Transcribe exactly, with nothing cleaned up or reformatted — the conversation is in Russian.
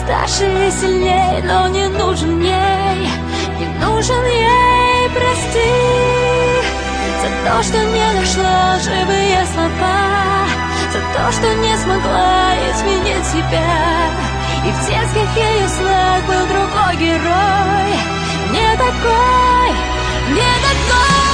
старше и сильней, но не нужен ей, не нужен ей, прости за то, что не нашла живые слова, за то, что не смогла изменить себя. И в детских ее снах был другой герой, не такой, не такой.